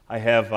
I have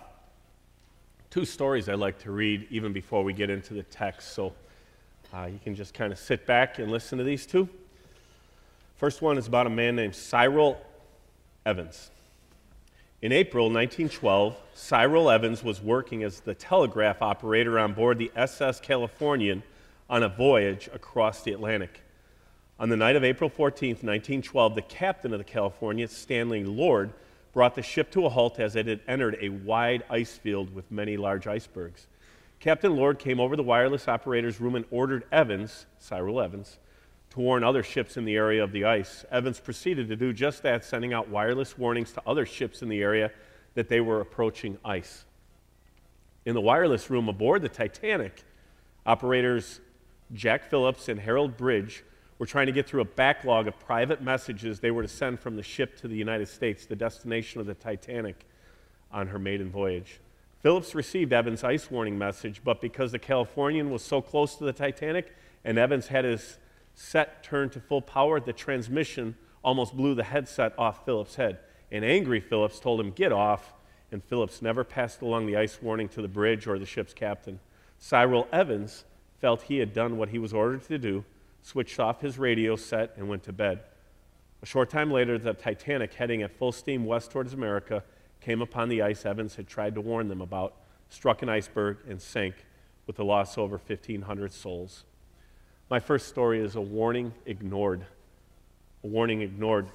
two stories I'd like to read even before we get into the text, so you can just kind of sit back and listen to these two. First one is about a man named Cyril Evans. In April 1912, Cyril Evans was working as the telegraph operator on board the SS Californian on a voyage across the Atlantic. On the night of April 14, 1912, the captain of the California, Stanley Lord, brought the ship to a halt as it had entered a wide ice field with many large icebergs. Captain Lord came over the wireless operator's room and ordered Evans, Cyril Evans, to warn other ships in the area of the ice. Evans proceeded to do just that, sending out wireless warnings to other ships in the area that they were approaching ice. In the wireless room aboard the Titanic, operators Jack Phillips and Harold Bridge were trying to get through a backlog of private messages they were to send from the ship to the United States, the destination of the Titanic on her maiden voyage. Phillips received Evans' ice warning message, but because the Californian was so close to the Titanic and Evans had his set turned to full power, the transmission almost blew the headset off Phillips' head. An angry Phillips told him, "Get off," and Phillips never passed along the ice warning to the bridge or the ship's captain. Cyril Evans felt he had done what he was ordered to do, switched off his radio set, and went to bed. A short time later, the Titanic, heading at full steam west towards America, came upon the ice Evans had tried to warn them about, struck an iceberg, and sank with the loss of over 1,500 souls. My first story is a warning ignored. A warning ignored.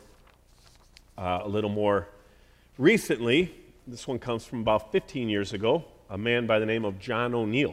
A little more recently, this one comes from about 15 years ago, a man by the name of John O'Neill.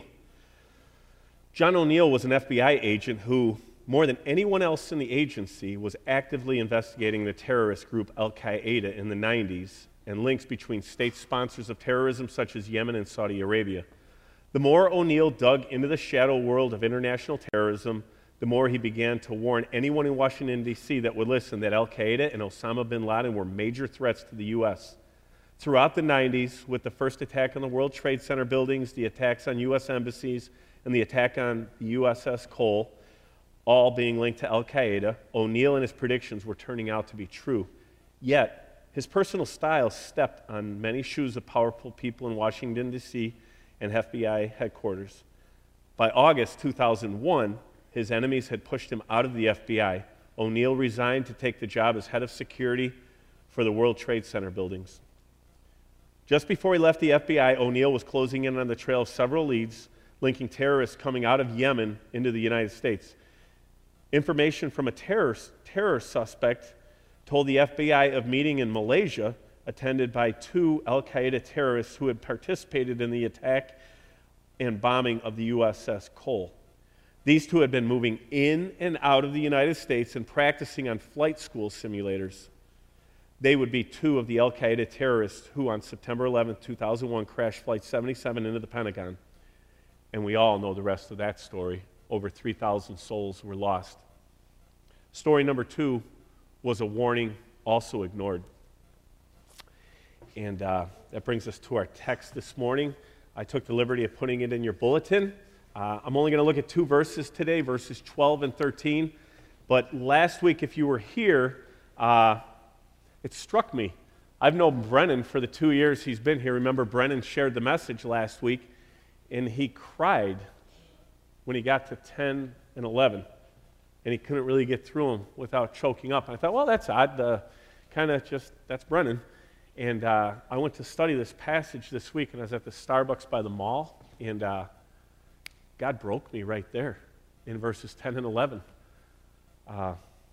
John O'Neill was an FBI agent who, more than anyone else in the agency, was actively investigating the terrorist group Al-Qaeda in the 90s and links between state sponsors of terrorism such as Yemen and Saudi Arabia. The more O'Neill dug into the shadow world of international terrorism, the more he began to warn anyone in Washington, D.C. that would listen that Al-Qaeda and Osama bin Laden were major threats to the U.S. Throughout the 90s, with the first attack on the World Trade Center buildings, the attacks on U.S. embassies, and the attack on the USS Cole, all being linked to Al-Qaeda, O'Neill and his predictions were turning out to be true. Yet, his personal style stepped on many shoes of powerful people in Washington, D.C. and FBI headquarters. By August 2001, his enemies had pushed him out of the FBI. O'Neill resigned to take the job as head of security for the World Trade Center buildings. Just before he left the FBI, O'Neill was closing in on the trail of several leads linking terrorists coming out of Yemen into the United States. Information from a terror suspect told the FBI of meeting in Malaysia attended by two Al-Qaeda terrorists who had participated in the attack and bombing of the USS Cole. These two had been moving in and out of the United States and practicing on flight school simulators. They would be two of the Al-Qaeda terrorists who on September 11, 2001 crashed Flight 77 into the Pentagon. And we all know the rest of that story. Over 3,000 souls were lost. Story number two was a warning also ignored. And that brings us to our text this morning. I took the liberty of putting it in your bulletin. I'm only going to look at two verses today, verses 12 and 13. But last week, if you were here, it struck me. I've known Brennan for the 2 years he's been here. Remember, Brennan shared the message last week, and he cried when he got to 10 and 11, and he couldn't really get through them without choking up. And I thought, well, that's odd, that's Brennan. And I went to study this passage this week, and I was at the Starbucks by the mall, and God broke me right there in verses 10 and 11. I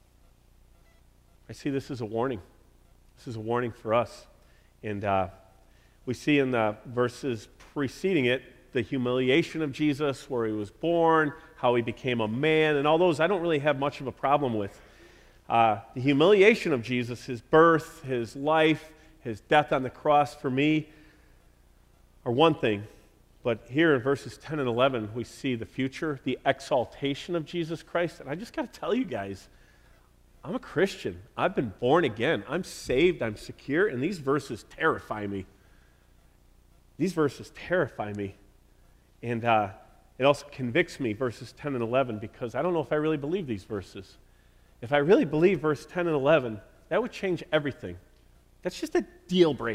see this as a warning. This is a warning for us. And we see in the verses preceding it, the humiliation of Jesus, where he was born, how he became a man, and all those I don't really have much of a problem with. The humiliation of Jesus, his birth, his life, his death on the cross for me are one thing. But here in verses 10 and 11, we see the future, the exaltation of Jesus Christ. And I just got to tell you guys, I'm a Christian. I've been born again. I'm saved. I'm secure. And these verses terrify me. These verses terrify me. And it also convicts me, verses 10 and 11, because I don't know if I really believe these verses. If I really believe verse 10 and 11, that would change everything. That's just a deal breaker.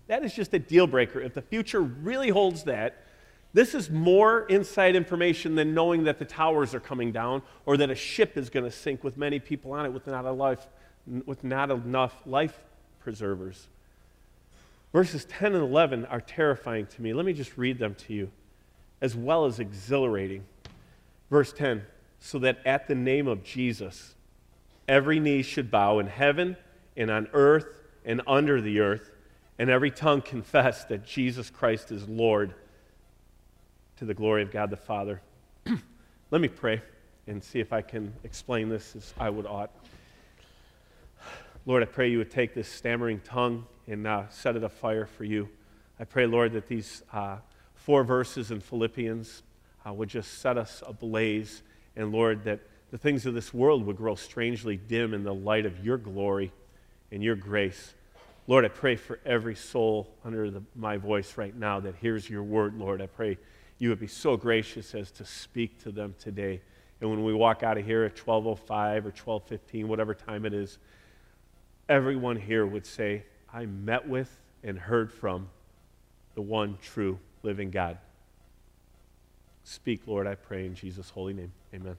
That is just a deal breaker. If the future really holds that, this is more inside information than knowing that the towers are coming down or that a ship is going to sink with many people on it with not enough life preservers. Verses 10 and 11 are terrifying to me. Let me just read them to you, as well as exhilarating. Verse 10, so that at the name of Jesus, every knee should bow in heaven and on earth and under the earth, and every tongue confess that Jesus Christ is Lord, to the glory of God the Father. Let me pray and see if I can explain this as I would ought. Lord, I pray you would take this stammering tongue and set it afire for you. I pray, Lord, that these 4 verses in Philippians would just set us ablaze, and Lord, that the things of this world would grow strangely dim in the light of your glory and your grace. Lord, I pray for every soul under my voice right now that hears your word, Lord. I pray you would be so gracious as to speak to them today. And when we walk out of here at 12:05 or 12:15, whatever time it is, everyone here would say, I met with and heard from the one true living God. Speak, Lord, I pray in Jesus' holy name. Amen.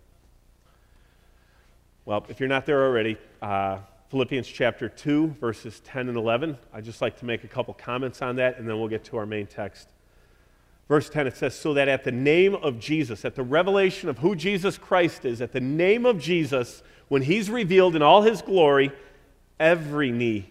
Well, if you're not there already, Philippians chapter 2, verses 10 and 11. I'd just like to make a couple comments on that, and then we'll get to our main text. Verse 10, it says, so that at the name of Jesus, at the revelation of who Jesus Christ is, at the name of Jesus, when he's revealed in all his glory, every knee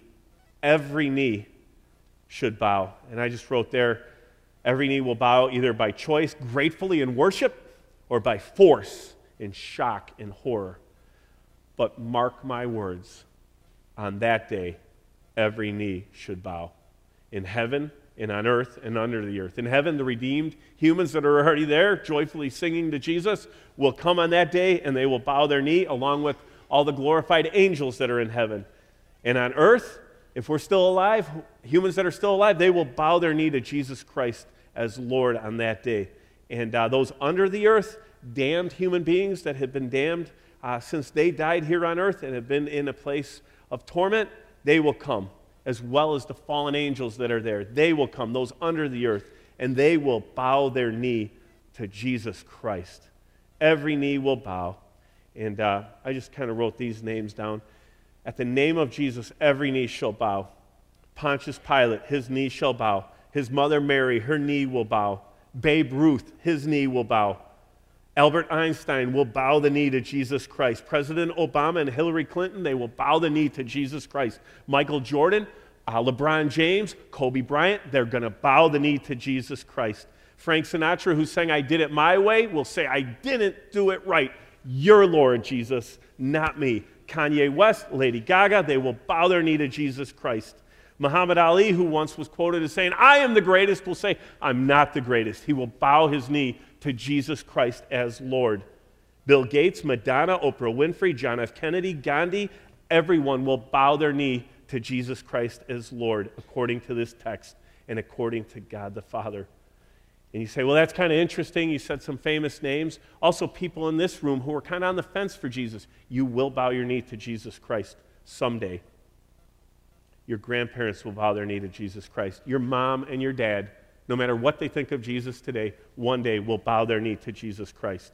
should bow. And I just wrote there, every knee will bow either by choice, gratefully in worship, or by force, in shock and horror. But mark my words, on that day, every knee should bow. In heaven and on earth and under the earth. In heaven, the redeemed humans that are already there, joyfully singing to Jesus, will come on that day and they will bow their knee along with all the glorified angels that are in heaven. And on earth, if we're still alive, humans that are still alive, they will bow their knee to Jesus Christ as Lord on that day. And those under the earth, damned human beings that have been damned since they died here on earth and have been in a place of torment, they will come, as well as the fallen angels that are there. They will come, those under the earth, and they will bow their knee to Jesus Christ. Every knee will bow. And I just kind of wrote these names down. At the name of Jesus, every knee shall bow. Pontius Pilate, his knee shall bow. His mother Mary, her knee will bow. Babe Ruth, his knee will bow. Albert Einstein will bow the knee to Jesus Christ. President Obama and Hillary Clinton, they will bow the knee to Jesus Christ. Michael Jordan, LeBron James, Kobe Bryant, they're going to bow the knee to Jesus Christ. Frank Sinatra, who sang I Did It My Way, will say, I didn't do it right. You're Lord, Jesus, not me. Kanye West, Lady Gaga, they will bow their knee to Jesus Christ. Muhammad Ali, who once was quoted as saying, I am the greatest, will say, I'm not the greatest. He will bow his knee to Jesus Christ as Lord. Bill Gates, Madonna, Oprah Winfrey, John F. Kennedy, Gandhi, everyone will bow their knee to Jesus Christ as Lord, according to this text and according to God the Father. And you say, well, that's kind of interesting. You said some famous names. Also, people in this room who are kind of on the fence for Jesus. You will bow your knee to Jesus Christ someday. Your grandparents will bow their knee to Jesus Christ. Your mom and your dad, no matter what they think of Jesus today, one day will bow their knee to Jesus Christ.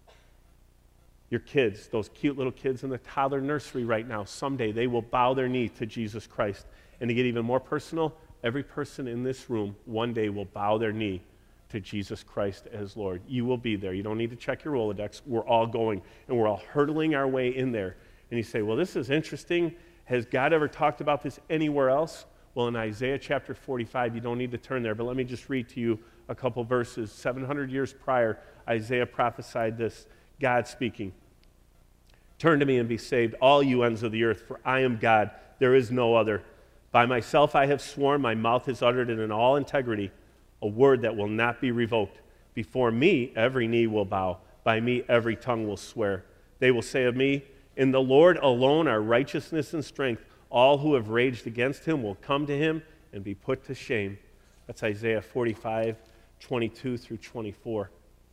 Your kids, those cute little kids in the toddler nursery right now, someday they will bow their knee to Jesus Christ. And to get even more personal, every person in this room one day will bow their knee to Jesus Christ as Lord. You will be there. You don't need to check your Rolodex. We're all going, and we're all hurtling our way in there. And you say, well, this is interesting. Has God ever talked about this anywhere else? Well, in Isaiah chapter 45, you don't need to turn there, but let me just read to you a couple verses. 700 years prior, Isaiah prophesied this, God speaking. Turn to me and be saved, all you ends of the earth, for I am God, there is no other. By myself I have sworn, my mouth has uttered it in all integrity, a word that will not be revoked. Before me every knee will bow, by me every tongue will swear. They will say of me, in the Lord alone are righteousness and strength. All who have raged against him will come to him and be put to shame. That's Isaiah 45, 22 through 24.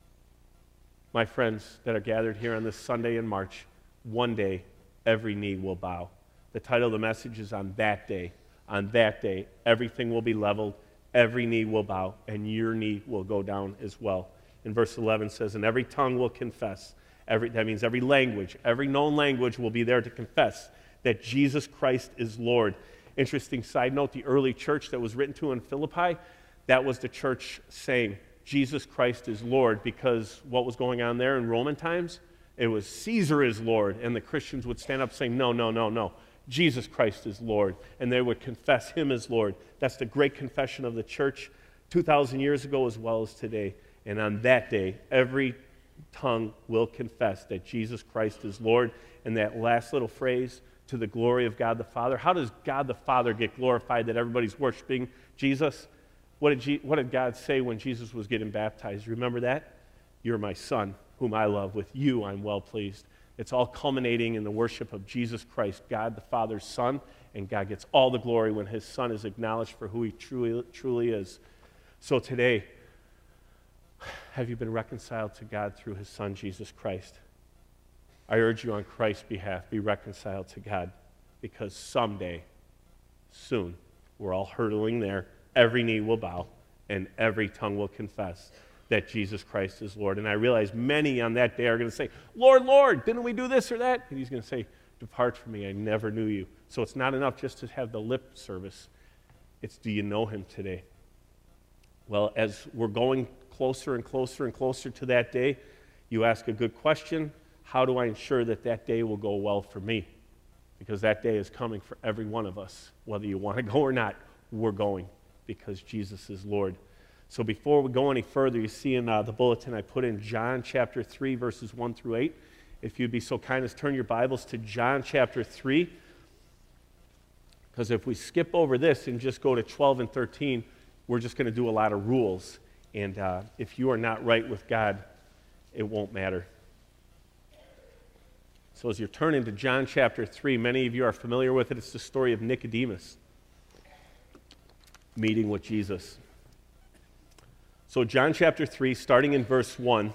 My friends that are gathered here on this Sunday in March, one day every knee will bow. The title of the message is On That Day. On that day, everything will be leveled, every knee will bow, and your knee will go down as well. In verse 11 says, and every tongue will confess. That means every language, every known language will be there to confess that Jesus Christ is Lord. Interesting side note, the early church that was written to in Philippi, that was the church saying, Jesus Christ is Lord, because what was going on there in Roman times? It was Caesar is Lord, and the Christians would stand up saying, no, no, no, no. Jesus Christ is Lord, and they would confess him as Lord. That's the great confession of the church 2,000 years ago as well as today. And on that day, every tongue will confess that Jesus Christ is Lord. And that last little phrase, to the glory of God the Father. How does God the Father get glorified that everybody's worshiping Jesus? What did God say when Jesus was getting baptized? Remember that? You're my son, whom I love. With you I'm well pleased. It's all culminating in the worship of Jesus Christ, God the Father's Son, and God gets all the glory when his Son is acknowledged for who he truly is. So today, have you been reconciled to God through his Son, Jesus Christ? I urge you on Christ's behalf, be reconciled to God, because someday, soon, we're all hurtling there, every knee will bow, and every tongue will confess that Jesus Christ is Lord. And I realize many on that day are going to say, Lord, Lord, didn't we do this or that? And he's going to say, depart from me, I never knew you. So it's not enough just to have the lip service. It's, do you know him today? Well, as we're going closer and closer and closer to that day, you ask a good question. How do I ensure that that day will go well for me? Because that day is coming for every one of us. Whether you want to go or not, we're going, because Jesus is Lord. So before we go any further, you see in the bulletin I put in John chapter 3, verses 1 through 8. If you'd be so kind as turn your Bibles to John chapter 3. Because if we skip over this and just go to 12 and 13, we're just going to do a lot of rules. And if you are not right with God, it won't matter. So as you're turning to John chapter 3, many of you are familiar with it. It's the story of Nicodemus meeting with Jesus. So John chapter 3, starting in verse 1.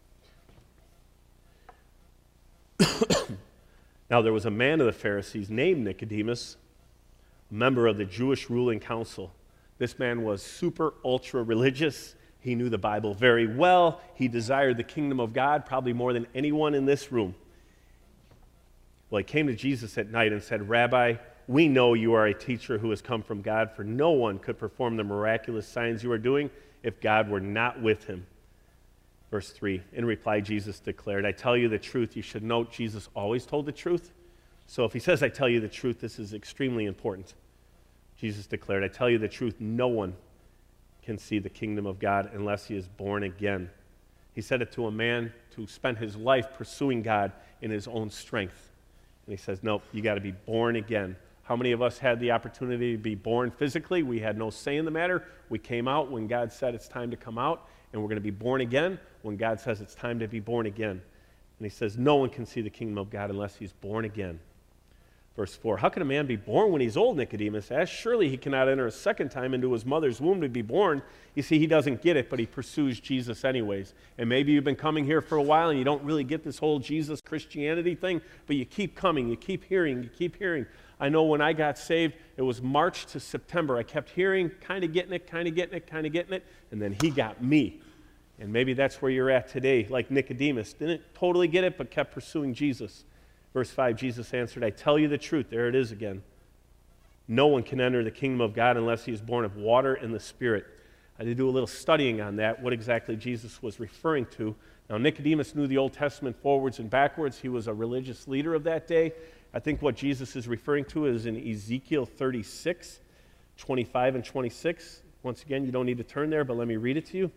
Now there was a man of the Pharisees named Nicodemus, a member of the Jewish ruling council. This man was super ultra religious. He knew the Bible very well. He desired the kingdom of God probably more than anyone in this room. Well, he came to Jesus at night and said, Rabbi, we know you are a teacher who has come from God, for no one could perform the miraculous signs you are doing if God were not with him. Verse 3, in reply, Jesus declared, I tell you the truth. You should note Jesus always told the truth. So if he says, I tell you the truth, this is extremely important. Jesus declared, I tell you the truth, no one can see the kingdom of God unless he is born again. He said it to a man who spent his life pursuing God in his own strength. And he says, nope, you got to be born again. How many of us had the opportunity to be born physically? We had no say in the matter. We came out when God said it's time to come out, and we're going to be born again when God says it's time to be born again. And he says, no one can see the kingdom of God unless he's born again. Verse 4, how can a man be born when he's old, Nicodemus asked? Surely he cannot enter a second time into his mother's womb to be born. You see, he doesn't get it, but he pursues Jesus anyways. And maybe you've been coming here for a while and you don't really get this whole Jesus Christianity thing, but you keep coming, you keep hearing. I know when I got saved, it was March to September. I kept hearing, kind of getting it, and then he got me. And maybe that's where you're at today, like Nicodemus. Didn't totally get it, but kept pursuing Jesus. Verse 5, Jesus answered, I tell you the truth. There it is again. No one can enter the kingdom of God unless he is born of water and the Spirit. I did do a little studying on that, what exactly Jesus was referring to. Now, Nicodemus knew the Old Testament forwards and backwards. He was a religious leader of that day. I think what Jesus is referring to is in Ezekiel 36, 25 and 26. Once again, you don't need to turn there, but let me read it to you.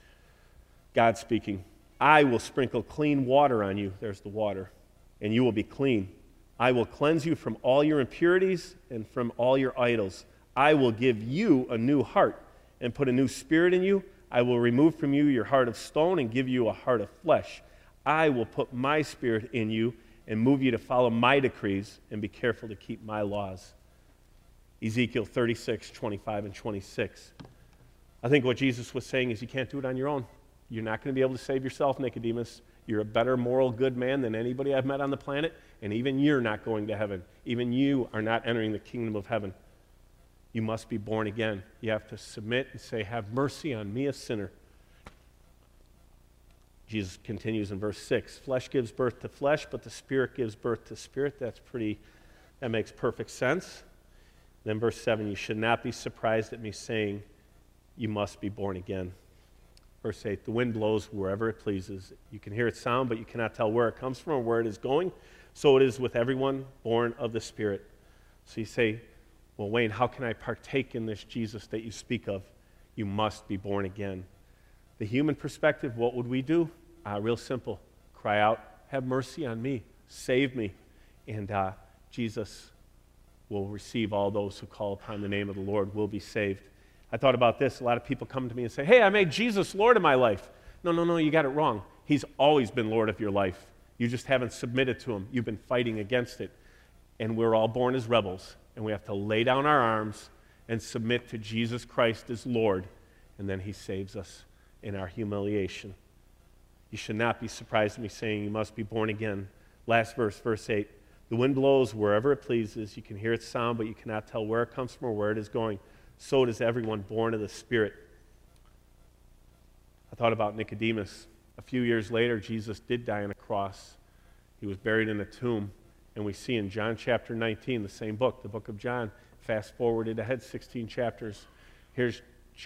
God speaking, I will sprinkle clean water on you. There's the water. And you will be clean. I will cleanse you from all your impurities and from all your idols. I will give you a new heart and put a new spirit in you. I will remove from you your heart of stone and give you a heart of flesh. I will put my spirit in you and move you to follow my decrees and be careful to keep my laws. Ezekiel 36, 25 and 26. I think what Jesus was saying is you can't do it on your own. You're not going to be able to save yourself, Nicodemus. You're a better moral good man than anybody I've met on the planet, and even you're not going to heaven. Even you are not entering the kingdom of heaven. You must be born again. You have to submit and say, have mercy on me, a sinner. Jesus continues in verse 6. Flesh gives birth to flesh, but the Spirit gives birth to spirit. That makes perfect sense. Then verse 7, you should not be surprised at me saying, you must be born again. Verse 8, the wind blows wherever it pleases. You can hear its sound, but you cannot tell where it comes from or where it is going. So it is with everyone born of the Spirit. So you say, well, Wayne, how can I partake in this Jesus that you speak of? You must be born again. The human perspective, what would we do? Real simple. Cry out, have mercy on me, save me. And Jesus will receive all those who call upon the name of the Lord will be saved. I thought about this. A lot of people come to me and say, hey, I made Jesus Lord of my life. No, you got it wrong. He's always been Lord of your life. You just haven't submitted to him. You've been fighting against it. And we're all born as rebels. And we have to lay down our arms and submit to Jesus Christ as Lord. And then he saves us in our humiliation. You should not be surprised at me saying you must be born again. Last verse, verse 8. The wind blows wherever it pleases. You can hear its sound, but you cannot tell where it comes from or where it is going. So does everyone born of the Spirit. I thought about Nicodemus. A few years later, Jesus did die on a cross. He was buried in a tomb. And we see in John chapter 19, the same book, the book of John, fast forwarded ahead 16 chapters. Here's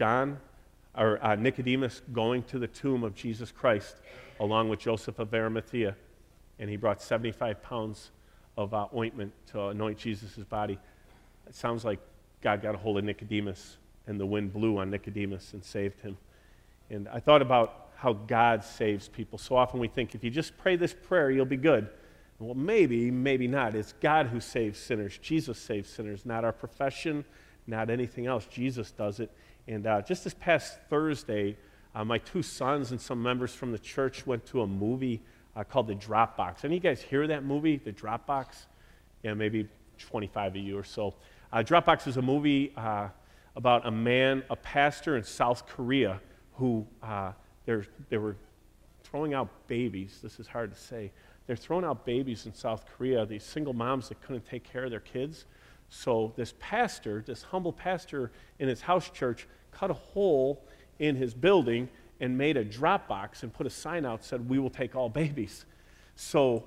Nicodemus going to the tomb of Jesus Christ along with Joseph of Arimathea. And he brought 75 pounds of ointment to anoint Jesus' body. It sounds like God got a hold of Nicodemus, and the wind blew on Nicodemus and saved him. And I thought about how God saves people. So often we think, if you just pray this prayer, you'll be good. Well, maybe not. It's God who saves sinners. Jesus saves sinners, not our profession, not anything else. Jesus does it. And just this past Thursday, my two sons and some members from the church went to a movie called The Dropbox. Any of you guys hear that movie, The Dropbox? Yeah, maybe 25 of you or so. Dropbox is a movie about a pastor in South Korea who they were throwing out babies. This is hard to say. They're throwing out babies in South Korea, these single moms that couldn't take care of their kids. So this humble pastor in his house church, cut a hole in his building and made a drop box and put a sign out that said, "We will take all babies." So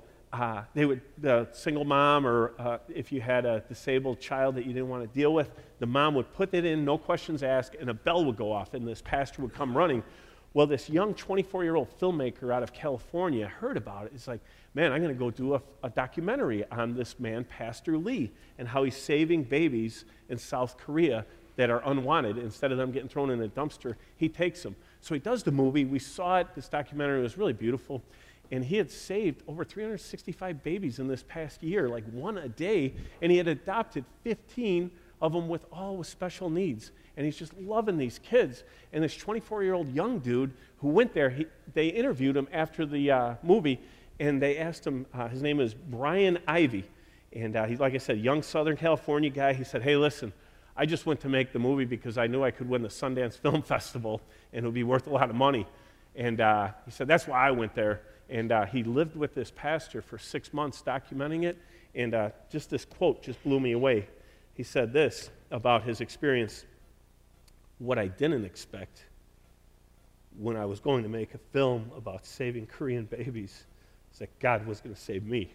the single mom, or if you had a disabled child that you didn't want to deal with, the mom would put it in, no questions asked, and a bell would go off, and this pastor would come running. Well, this young 24-year-old filmmaker out of California heard about it. He's like, man, I'm going to go do a documentary on this man, Pastor Lee, and how he's saving babies in South Korea that are unwanted. Instead of them getting thrown in a dumpster, he takes them. So he does the movie. We saw it. This documentary was really beautiful. And he had saved over 365 babies in this past year, like one a day. And he had adopted 15 of them with special needs. And he's just loving these kids. And this 24-year-old young dude who went there, they interviewed him after the movie, and they asked him, his name is Brian Ivy. And he's, like I said, young Southern California guy. He said, hey, listen, I just went to make the movie because I knew I could win the Sundance Film Festival, and it would be worth a lot of money. And he said, that's why I went there. And he lived with this pastor for 6 months documenting it. And just this quote just blew me away. He said this about his experience. What I didn't expect when I was going to make a film about saving Korean babies is that God was going to save me.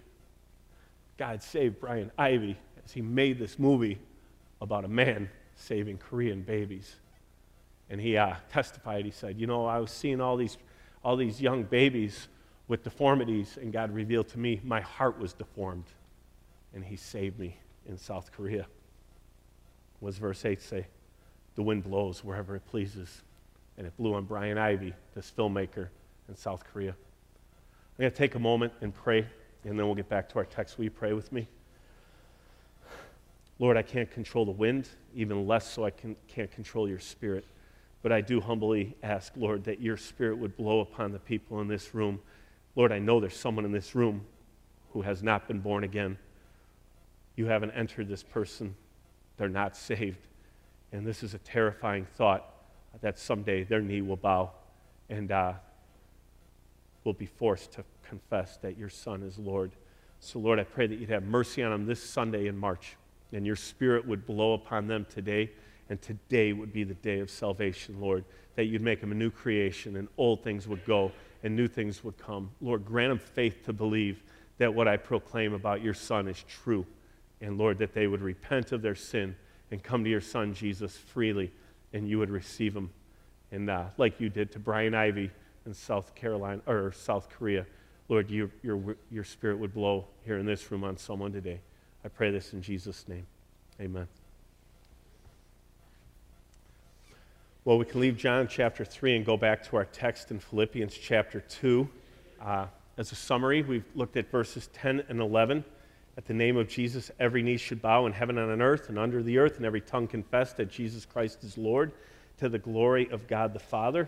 God saved Brian Ivy as he made this movie about a man saving Korean babies. And he testified, he said, I was seeing all these young babies with deformities, and God revealed to me my heart was deformed, and he saved me in South Korea. What does verse 8 say? The wind blows wherever it pleases. And it blew on Brian Ivy, this filmmaker in South Korea. I'm going to take a moment and pray, and then we'll get back to our text. Will you pray with me? Lord, I can't control the wind, even less so I can't control your Spirit. But I do humbly ask, Lord, that your Spirit would blow upon the people in this room. Lord, I know there's someone in this room who has not been born again. You haven't entered this person. They're not saved. And this is a terrifying thought that someday their knee will bow and will be forced to confess that your Son is Lord. So, Lord, I pray that you'd have mercy on them this Sunday in March, and your Spirit would blow upon them today. And today would be the day of salvation, Lord, that you'd make them a new creation and old things would go and new things would come. Lord, grant them faith to believe that what I proclaim about your Son is true. And Lord, that they would repent of their sin and come to your Son, Jesus, freely, and you would receive them. And like you did to Brian Ivy in South Carolina or South Korea, Lord, your Spirit would blow here in this room on someone today. I pray this in Jesus' name. Amen. Well, we can leave John chapter 3 and go back to our text in Philippians chapter 2. As a summary, we've looked at verses 10 and 11. At the name of Jesus, every knee should bow in heaven and on earth and under the earth, and every tongue confess that Jesus Christ is Lord, to the glory of God the Father.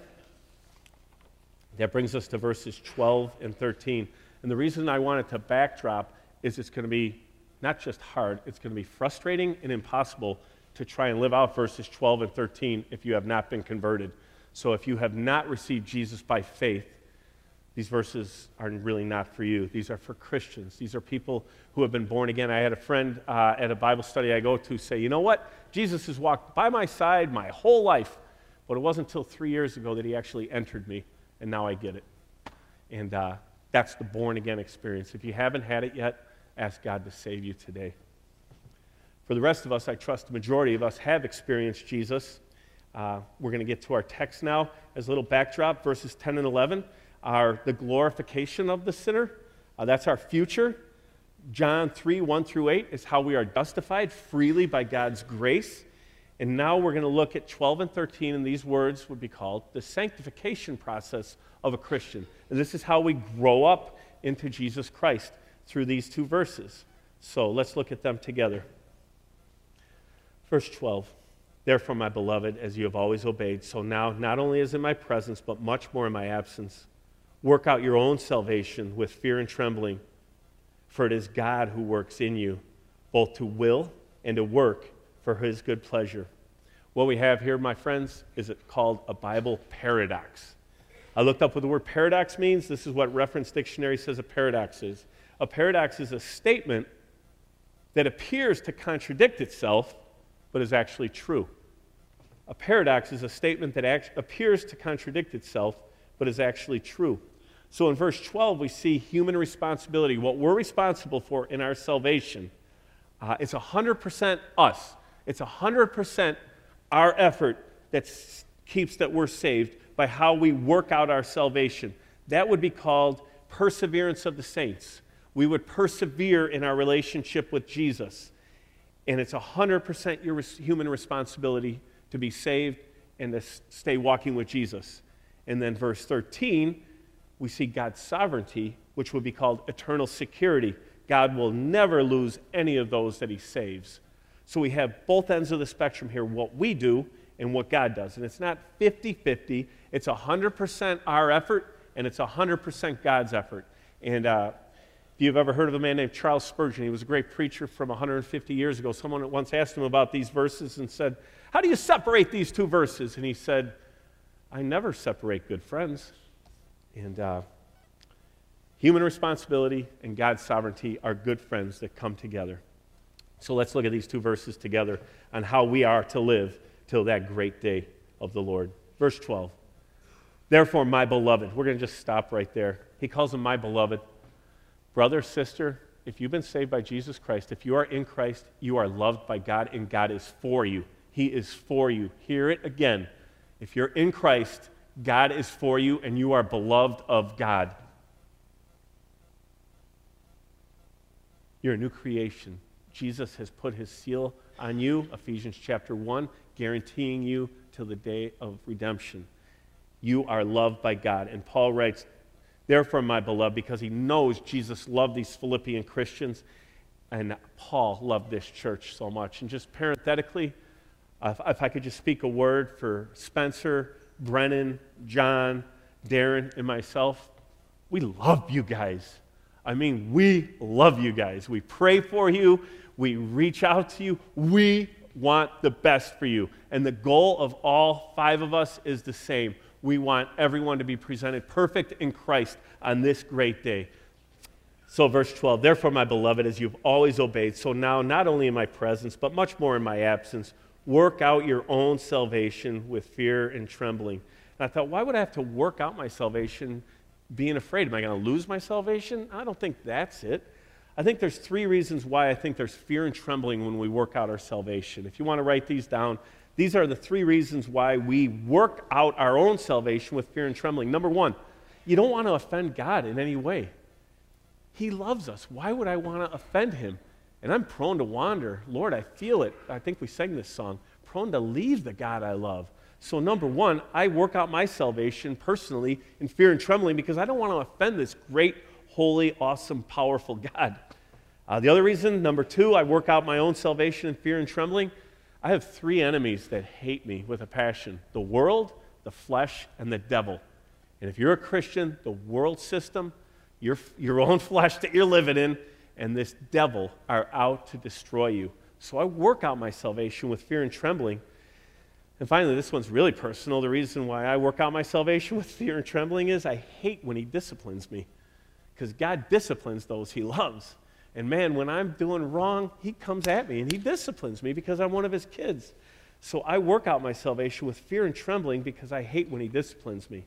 That brings us to verses 12 and 13. And the reason I wanted to backdrop is it's going to be not just hard, it's going to be frustrating and impossible to try and live out verses 12 and 13 if you have not been converted. So if you have not received Jesus by faith, these verses are really not for you. These are for Christians. These are people who have been born again. I had a friend at a Bible study I go to say, you know what? Jesus has walked by my side my whole life, but it wasn't until 3 years ago that he actually entered me, and now I get it. And that's the born-again experience. If you haven't had it yet, ask God to save you today. For the rest of us, I trust the majority of us have experienced Jesus. We're going to get to our text now. As a little backdrop, verses 10 and 11 are the glorification of the sinner. That's our future. John 3, 1 through 8 is how we are justified freely by God's grace. And now we're going to look at 12 and 13, and these words would be called the sanctification process of a Christian. And this is how we grow up into Jesus Christ through these two verses. So let's look at them together. Verse 12, therefore, my beloved, as you have always obeyed, so now, not only as in my presence, but much more in my absence, work out your own salvation with fear and trembling, for it is God who works in you, both to will and to work for his good pleasure. What we have here, my friends, is called a Bible paradox. I looked up what the word paradox means. This is what Reference Dictionary says a paradox is. A paradox is a statement that appears to contradict itself, but is actually true. A paradox is a statement that appears to contradict itself, but is actually true. So in verse 12, we see human responsibility, what we're responsible for in our salvation. It's 100% us. It's 100% our effort that keeps that we're saved by how we work out our salvation. That would be called perseverance of the saints. We would persevere in our relationship with Jesus. And it's 100% your human responsibility to be saved and to stay walking with Jesus. And then verse 13, we see God's sovereignty, which would be called eternal security. God will never lose any of those that he saves. So we have both ends of the spectrum here, what we do and what God does. And it's not 50-50. It's 100% our effort, and it's 100% God's effort. And if you've ever heard of a man named Charles Spurgeon, he was a great preacher from 150 years ago. Someone once asked him about these verses and said, how do you separate these two verses? And he said, I never separate good friends. And human responsibility and God's sovereignty are good friends that come together. So let's look at these two verses together on how we are to live till that great day of the Lord. Verse 12, therefore, my beloved, we're going to just stop right there. He calls him my beloved. Brother, sister, if you've been saved by Jesus Christ, if you are in Christ, you are loved by God, and God is for you. He is for you. Hear it again. If you're in Christ, God is for you, and you are beloved of God. You're a new creation. Jesus has put his seal on you, Ephesians chapter 1, guaranteeing you till the day of redemption. You are loved by God. And Paul writes, therefore, my beloved, because he knows Jesus loved these Philippian Christians, and Paul loved this church so much. And just parenthetically, if I could just speak a word for Spencer, Brennan, John, Darren, and myself, we love you guys. I mean, we love you guys. We pray for you. We reach out to you. We want the best for you. And the goal of all 5 of us is the same. We want everyone to be presented perfect in Christ on this great day. So verse 12, therefore, my beloved, as you've always obeyed, so now not only in my presence, but much more in my absence, Work out your own salvation with fear and trembling. And I thought, why would I have to work out my salvation being afraid? Am I going to lose my salvation? I don't think that's it. I think there's 3 reasons why I think there's fear and trembling when we work out our salvation. If you want to write these down, these are the 3 reasons why we work out our own salvation with fear and trembling. Number 1, you don't want to offend God in any way. He loves us. Why would I want to offend him? And I'm prone to wander. Lord, I feel it. I think we sang this song. Prone to leave the God I love. So number 1, I work out my salvation personally in fear and trembling because I don't want to offend this great, holy, awesome, powerful God. The other reason, number 2, I work out my own salvation in fear and trembling. I have 3 enemies that hate me with a passion: the world, the flesh, and the devil. And if you're a Christian, the world system, your own flesh that you're living in, and this devil are out to destroy you. So I work out my salvation with fear and trembling. And finally, this one's really personal. The reason why I work out my salvation with fear and trembling is I hate when he disciplines me, because God disciplines those he loves. And man, when I'm doing wrong, he comes at me and he disciplines me because I'm one of his kids. So I work out my salvation with fear and trembling because I hate when he disciplines me.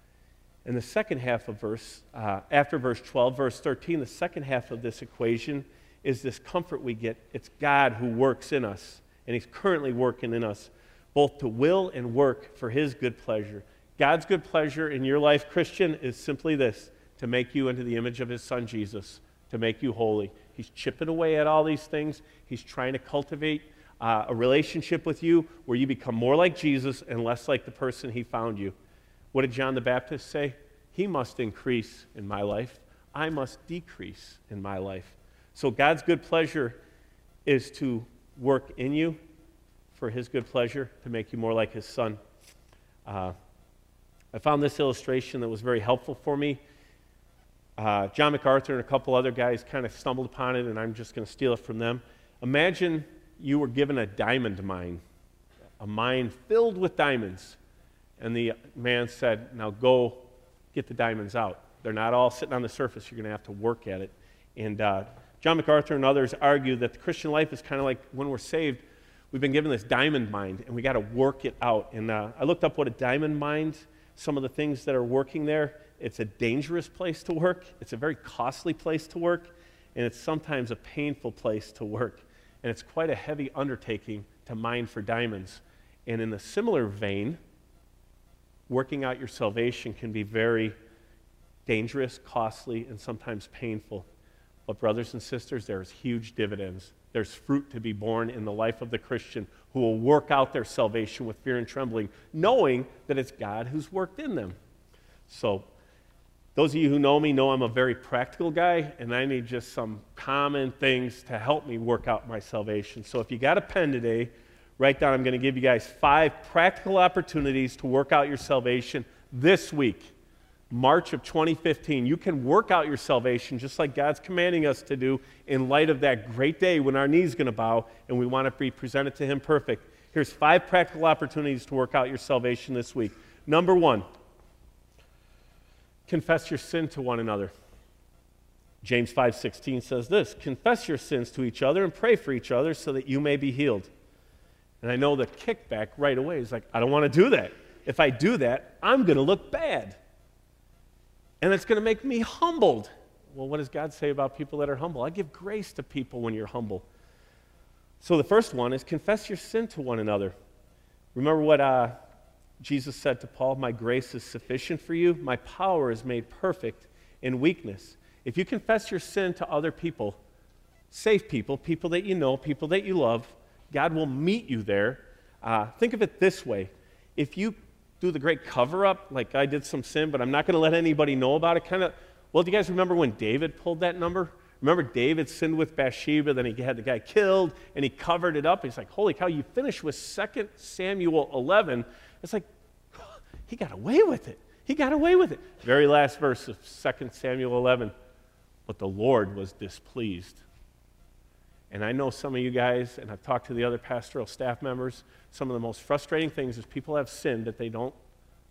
In the second half of after verse 12, verse 13, the second half of this equation is this comfort we get. It's God who works in us, and he's currently working in us, both to will and work for his good pleasure. God's good pleasure in your life, Christian, is simply this: to make you into the image of his son Jesus, to make you holy. He's chipping away at all these things. He's trying to cultivate a relationship with you where you become more like Jesus and less like the person he found you. What did John the Baptist say? He must increase in my life. I must decrease in my life. So God's good pleasure is to work in you for his good pleasure, to make you more like his son. I found this illustration that was very helpful for me. John MacArthur and a couple other guys kind of stumbled upon it, and I'm just going to steal it from them. Imagine you were given a diamond mine, a mine filled with diamonds. And the man said, now go get the diamonds out. They're not all sitting on the surface. You're going to have to work at it. And John MacArthur and others argue that the Christian life is kind of like when we're saved, we've been given this diamond mine, and we got to work it out. And I looked up what a diamond mine, some of the things that are working there. It's a dangerous place to work. It's a very costly place to work. And it's sometimes a painful place to work. And it's quite a heavy undertaking to mine for diamonds. And in a similar vein, working out your salvation can be very dangerous, costly, and sometimes painful. But brothers and sisters, there's huge dividends. There's fruit to be born in the life of the Christian who will work out their salvation with fear and trembling, knowing that it's God who's worked in them. So those of you who know me know I'm a very practical guy, and I need just some common things to help me work out my salvation. So if you got a pen today, write down, I'm going to give you guys 5 practical opportunities to work out your salvation this week, March of 2015. You can work out your salvation just like God's commanding us to do in light of that great day when our knee's going to bow and we want to be presented to him perfect. Here's 5 practical opportunities to work out your salvation this week. Number 1, confess your sin to one another. James 5:16 says this: confess your sins to each other and pray for each other so that you may be healed. And I know the kickback right away is like, I don't want to do that. If I do that, I'm going to look bad. And it's going to make me humbled. Well, what does God say about people that are humble? I give grace to people when you're humble. So the first one is confess your sin to one another. Remember what Jesus said to Paul, my grace is sufficient for you. My power is made perfect in weakness. If you confess your sin to other people, safe people, people that you know, people that you love, God will meet you there. Think of it this way. If you do the great cover-up, like I did some sin, but I'm not going to let anybody know about it, well, do you guys remember when David pulled that number? Remember David sinned with Bathsheba, then he had the guy killed, and he covered it up. He's like, holy cow, you finished with 2 Samuel 11. It's like, he got away with it. He got away with it. Very last verse of 2 Samuel 11. But the Lord was displeased. And I know some of you guys, and I've talked to the other pastoral staff members, some of the most frustrating things is people have sinned that they don't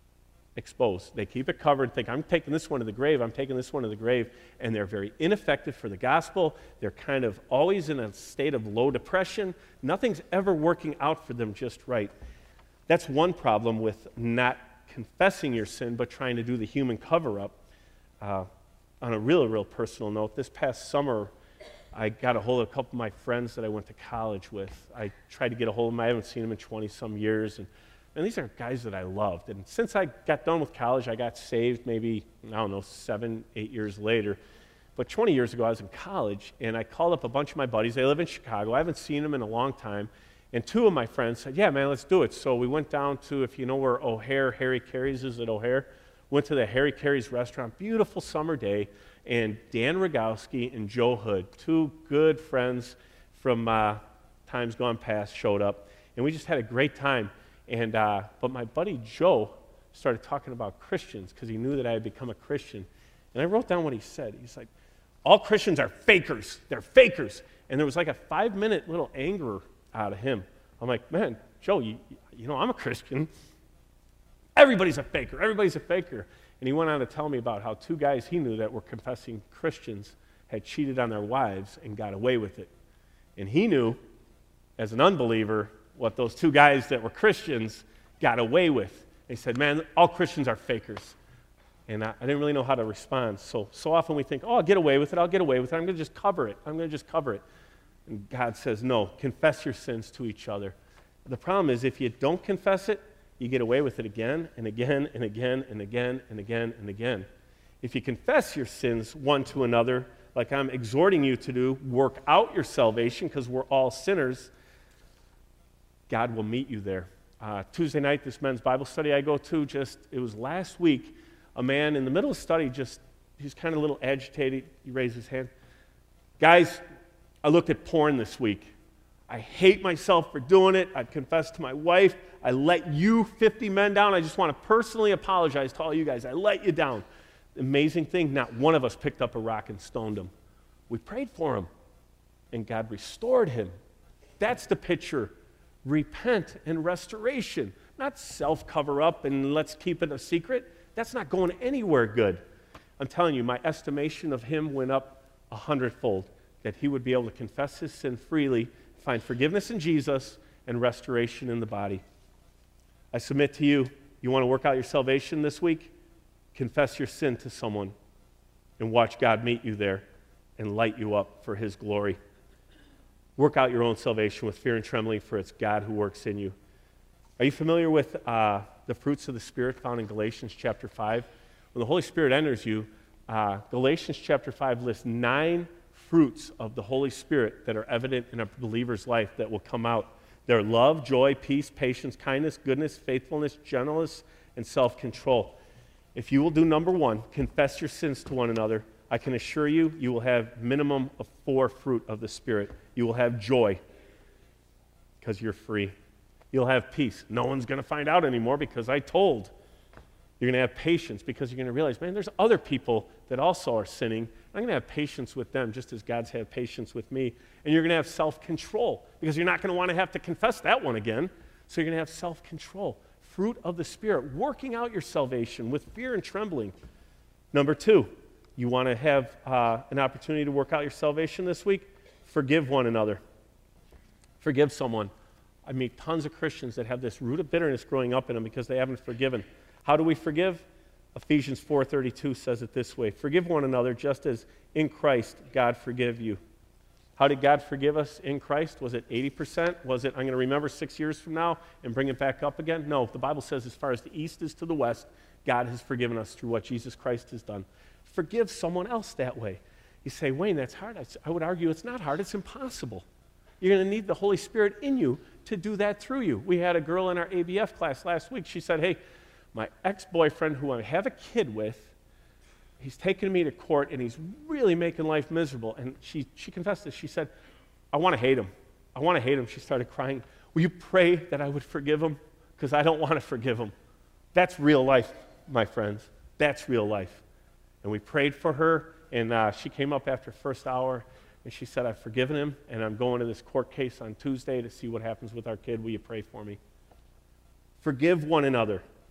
exposed. They keep it covered, think, I'm taking this one to the grave, I'm taking this one to the grave, and they're very ineffective for the gospel. They're kind of always in a state of low depression. Nothing's ever working out for them just right. That's one problem with not confessing your sin, but trying to do the human cover-up. On a real personal note, this past summer, I got a hold of a couple of my friends that I went to college with. I tried to get a hold of them. I haven't seen them in 20-some years, and these are guys that I loved. And since I got done with college, I got saved maybe, 7, 8 years later. But 20 years ago, I was in college, and I called up a bunch of my buddies. They live in Chicago. I haven't seen them in a long time. And two of my friends said, yeah, man, let's do it. So we went down to, if you know where O'Hare, Harry Carey's is at O'Hare, went to the Harry Carey's restaurant, beautiful summer day, and Dan Rogowski and Joe Hood, two good friends from times gone past, showed up. And we just had a great time. And but my buddy Joe started talking about Christians because he knew that I had become a Christian. And I wrote down what he said. He's like, all Christians are fakers. They're fakers. And there was like a 5-minute little anger out of him. I'm like, man, Joe, you know, I'm a Christian. Everybody's a faker. Everybody's a faker. And he went on to tell me about how two guys he knew that were confessing Christians had cheated on their wives and got away with it. And he knew, as an unbeliever, what those two guys that were Christians got away with. He said, man, all Christians are fakers. And I didn't really know how to respond. So often we think, oh, I'll get away with it. I'm going to just cover it. And God says, no, confess your sins to each other. The problem is if you don't confess it, you get away with it again and again and again and again and again and again. If you confess your sins one to another, like I'm exhorting you to do, work out your salvation because we're all sinners, God will meet you there. Tuesday night, this men's Bible study I go to, it was last week, a man in the middle of study he's kind of a little agitated. He raised his hand. Guys, I looked at porn this week. I hate myself for doing it. I've confessed to my wife. I let you 50 men down. I just want to personally apologize to all you guys. I let you down. The amazing thing, not one of us picked up a rock and stoned him. We prayed for him, and God restored him. That's the picture. Repent and restoration, not self-cover-up and let's keep it a secret. That's not going anywhere good. I'm telling you, my estimation of him went up 100-fold, that he would be able to confess his sin freely, find forgiveness in Jesus, and restoration in the body. I submit to you, you want to work out your salvation this week? Confess your sin to someone and watch God meet you there and light you up for his glory. Work out your own salvation with fear and trembling, for it's God who works in you. Are you familiar with the fruits of the Spirit found in Galatians chapter 5? When the Holy Spirit enters you, Galatians chapter 5 lists 9 fruits of the Holy Spirit that are evident in a believer's life that will come out. They're love, joy, peace, patience, kindness, goodness, faithfulness, gentleness, and self-control. If you will do number 1, confess your sins to one another, I can assure you, you will have minimum of 4 fruit of the Spirit. You will have joy because you're free. You'll have peace. No one's going to find out anymore because I told. You're going to have patience because you're going to realize, man, there's other people that also are sinning. I'm going to have patience with them just as God's had patience with me. And you're going to have self-control because you're not going to want to have to confess that one again. So you're going to have self-control. Fruit of the Spirit, working out your salvation with fear and trembling. Number 2, you want to have an opportunity to work out your salvation this week? Forgive one another. Forgive someone. I meet tons of Christians that have this root of bitterness growing up in them because they haven't forgiven. How do we forgive? Ephesians 4:32 says it this way: forgive one another just as in Christ God forgive you. How did God forgive us in Christ? Was it 80%? Was it, I'm going to remember 6 years from now and bring it back up again? No, the Bible says as far as the east is to the west, God has forgiven us through what Jesus Christ has done. Forgive someone else that way. You say, Wayne, that's hard. I would argue it's not hard. It's impossible. You're going to need the Holy Spirit in you to do that through you. We had a girl in our ABF class last week. She said, hey, my ex-boyfriend who I have a kid with, he's taken me to court and he's really making life miserable. And she confessed this. She said, I want to hate him. I want to hate him. She started crying. Will you pray that I would forgive him? Because I don't want to forgive him. That's real life, my friends. That's real life. And we prayed for her, and she came up after first hour, and she said, I've forgiven him, and I'm going to this court case on Tuesday to see what happens with our kid. Will you pray for me? Forgive one another.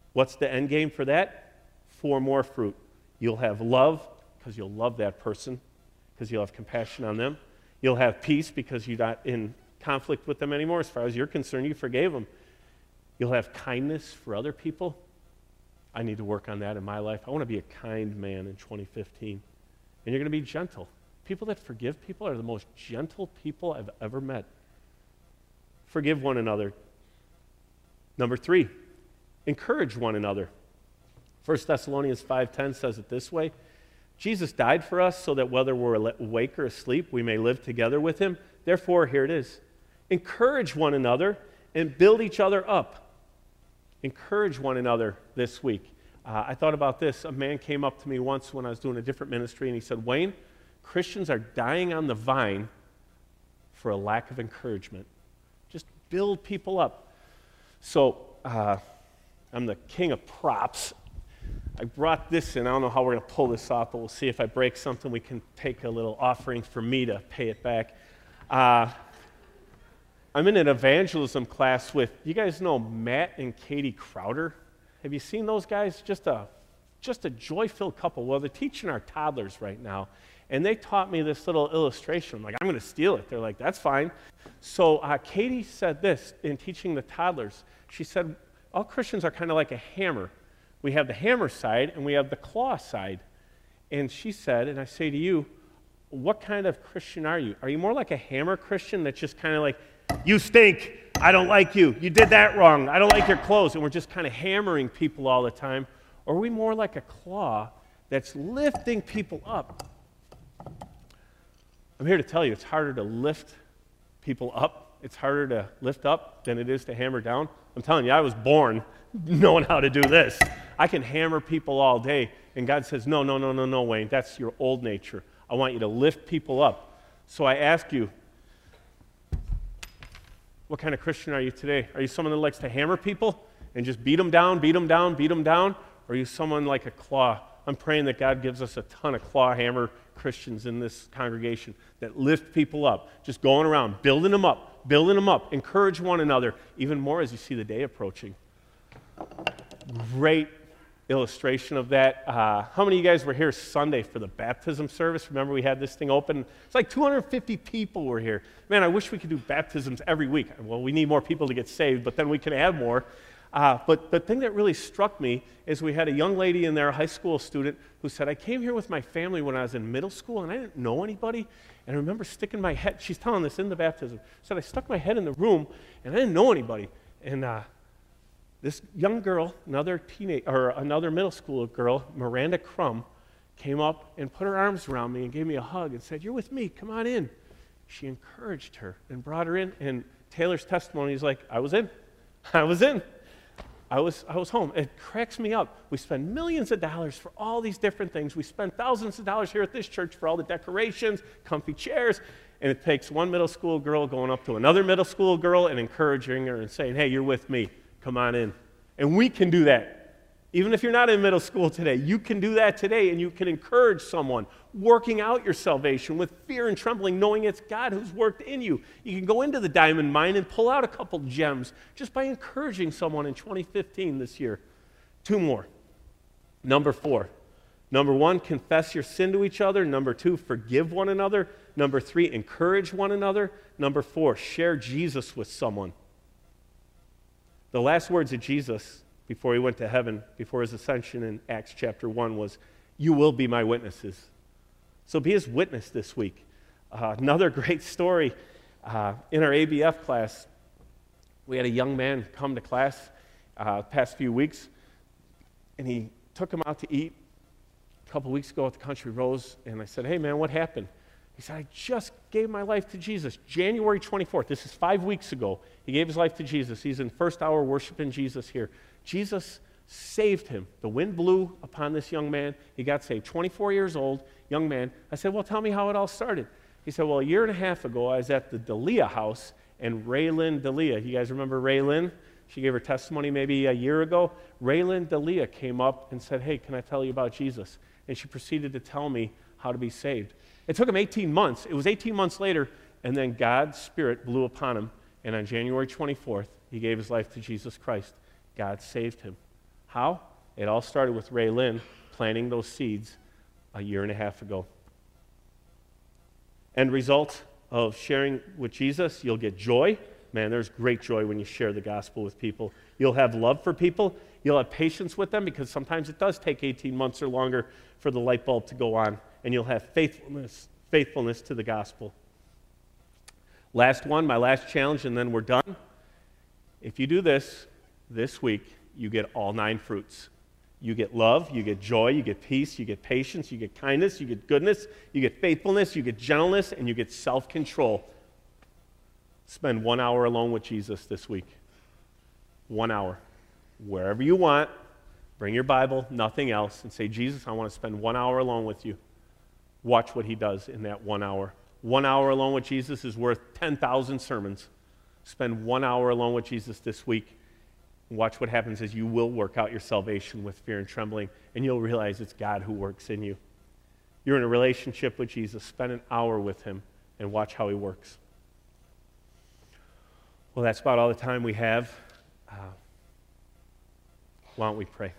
What's the end game for that? 4 more fruit. You'll have love, because you'll love that person, because you'll have compassion on them. You'll have peace, because you're not in conflict with them anymore. As far as you're concerned, you forgave them. You'll have kindness for other people. I need to work on that in my life. I want to be a kind man in 2015. And you're going to be gentle. People that forgive people are the most gentle people I've ever met. Forgive one another. Number 3, encourage one another. 1 Thessalonians 5:10 says it this way: Jesus died for us so that whether we're awake or asleep, we may live together with him. Therefore, here it is. Encourage one another and build each other up. Encourage one another this week. I thought about this. A man came up to me once when I was doing a different ministry, and he said, Wayne, Christians are dying on the vine for a lack of encouragement. Just build people up. So, I'm the king of props. I brought this in. I don't know how we're going to pull this off, but we'll see. If I break something, we can take a little offering for me to pay it back. I'm in an evangelism class with, you guys know Matt and Katie Crowder? Have you seen those guys? Just a joy-filled couple. Well, they're teaching our toddlers right now, and they taught me this little illustration. I'm like, I'm going to steal it. They're like, that's fine. So Katie said this in teaching the toddlers. She said, all Christians are kind of like a hammer. We have the hammer side, and we have the claw side. And she said, and I say to you, what kind of Christian are you? Are you more like a hammer Christian that's just kind of like, you stink, I don't like you, you did that wrong, I don't like your clothes, and we're just kind of hammering people all the time? Or are we more like a claw that's lifting people up? I'm here to tell you, it's harder to lift people up. It's harder to lift up than it is to hammer down. I'm telling you, I was born knowing how to do this. I can hammer people all day, and God says, no, Wayne, that's your old nature. I want you to lift people up. So I ask you, what kind of Christian are you today? Are you someone that likes to hammer people and just beat them down? Or are you someone like a claw? I'm praying that God gives us a ton of claw hammer Christians in this congregation that lift people up, just going around, building them up, encourage one another, even more as you see the day approaching. Great illustration of that. How many of you guys were here Sunday for the baptism service? Remember we had this thing open? It's like 250 people were here. Man, I wish we could do baptisms every week. Well, we need more people to get saved, but then we can have more. But the thing that really struck me is we had a young lady in there, a high school student, who said, I came here with my family when I was in middle school, and I didn't know anybody. And I remember sticking my head, she's telling this in the baptism, said I stuck my head in the room, and I didn't know anybody. And this young girl, another middle school girl, Miranda Crum, came up and put her arms around me and gave me a hug and said, you're with me, come on in. She encouraged her and brought her in, and Taylor's testimony is like, I was in. I was home. It cracks me up. We spend millions of dollars for all these different things. We spend thousands of dollars here at this church for all the decorations, comfy chairs, and it takes one middle school girl going up to another middle school girl and encouraging her and saying, hey, you're with me. Come on in. And we can do that. Even if you're not in middle school today, you can do that today, and you can encourage someone working out your salvation with fear and trembling, knowing it's God who's worked in you. You can go into the diamond mine and pull out a couple gems just by encouraging someone in 2015 this year. 2 more. Number 4. Number 1, confess your sin to each other. Number 2, forgive one another. Number 3, encourage one another. Number 4, share Jesus with someone. The last words of Jesus before he went to heaven, before his ascension in Acts chapter 1 was, you will be my witnesses. So be his witness this week. Another great story, in our ABF class, we had a young man come to class past few weeks, and he took him out to eat a couple weeks ago at the Country Rose, and I said, hey man, what happened? He said, I just gave my life to Jesus. January 24th, this is 5 weeks ago, he gave his life to Jesus. He's in first hour worshiping Jesus here. Jesus saved him. The wind blew upon this young man. He got saved. 24 years old, young man. I said, well, tell me how it all started. He said, well, a year and a half ago, I was at the Dalia house, and Raylyn Dalia, you guys remember Raylyn? She gave her testimony maybe a year ago. Raylyn Dalia came up and said, hey, can I tell you about Jesus? And she proceeded to tell me how to be saved. It took him 18 months. It was 18 months later, and then God's Spirit blew upon him, and on January 24th, he gave his life to Jesus Christ. God saved him. How? It all started with Ray Lynn planting those seeds a year and a half ago. End result of sharing with Jesus, you'll get joy. Man, there's great joy when you share the gospel with people. You'll have love for people. You'll have patience with them because sometimes it does take 18 months or longer for the light bulb to go on. And you'll have faithfulness to the gospel. Last one, my last challenge, and then we're done. If you do this week, you get all 9 fruits. You get love, you get joy, you get peace, you get patience, you get kindness, you get goodness, you get faithfulness, you get gentleness, and you get self-control. Spend 1 hour alone with Jesus this week. 1 hour. Wherever you want, bring your Bible, nothing else, and say, Jesus, I want to spend 1 hour alone with you. Watch what he does in that 1 hour. 1 hour alone with Jesus is worth 10,000 sermons. Spend 1 hour alone with Jesus this week. Watch what happens as you will work out your salvation with fear and trembling, and you'll realize it's God who works in you. You're in a relationship with Jesus. Spend an hour with him and watch how he works. Well, that's about all the time we have. Why don't we pray?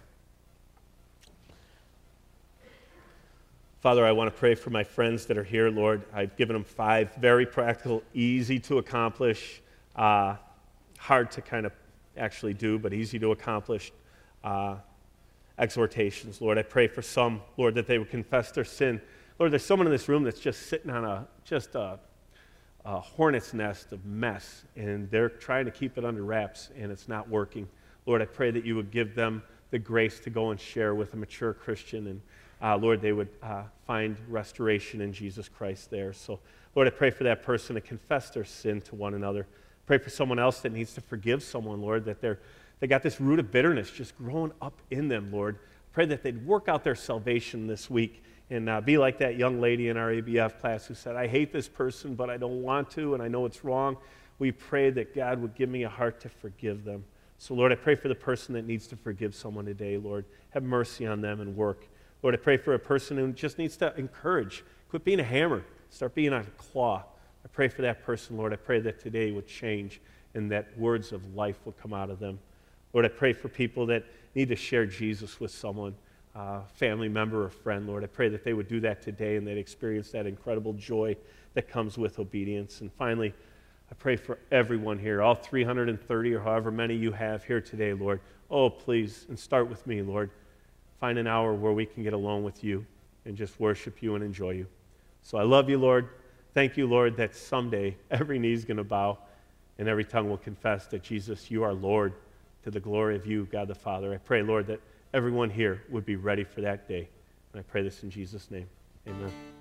Father, I want to pray for my friends that are here, Lord. I've given them 5 very practical, easy to accomplish, hard to kind of actually do, but easy to accomplish exhortations. Lord, I pray for some, Lord, that they would confess their sin. Lord, there's someone in this room that's just sitting on a hornet's nest of mess, and they're trying to keep it under wraps, and it's not working. Lord, I pray that you would give them the grace to go and share with a mature Christian, and Lord, they would find restoration in Jesus Christ there. So, Lord, I pray for that person to confess their sin to one another. Pray for someone else that needs to forgive someone, Lord, that they got this root of bitterness just growing up in them, Lord. Pray that they'd work out their salvation this week and be like that young lady in our ABF class who said, I hate this person, but I don't want to, and I know it's wrong. We pray that God would give me a heart to forgive them. So, Lord, I pray for the person that needs to forgive someone today, Lord. Have mercy on them and work. Lord, I pray for a person who just needs to encourage. Quit being a hammer. Start being a claw. I pray for that person, Lord. I pray that today would change and that words of life would come out of them. Lord, I pray for people that need to share Jesus with someone, family member or friend, Lord. I pray that they would do that today and they'd experience that incredible joy that comes with obedience. And finally, I pray for everyone here, all 330 or however many you have here today, Lord. Oh, please, and start with me, Lord. Find an hour where we can get alone with you and just worship you and enjoy you. So I love you, Lord. Thank you, Lord, that someday every knee is going to bow and every tongue will confess that, Jesus, you are Lord, to the glory of you, God the Father. I pray, Lord, that everyone here would be ready for that day. And I pray this in Jesus' name. Amen.